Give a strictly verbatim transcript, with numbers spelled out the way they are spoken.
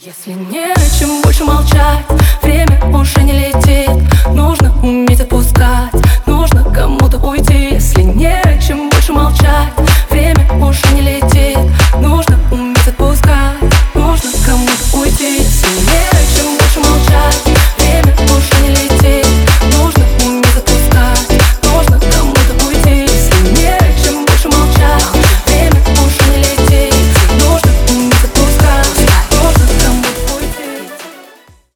Если не о чем больше молчать, время уже не летит. Нужно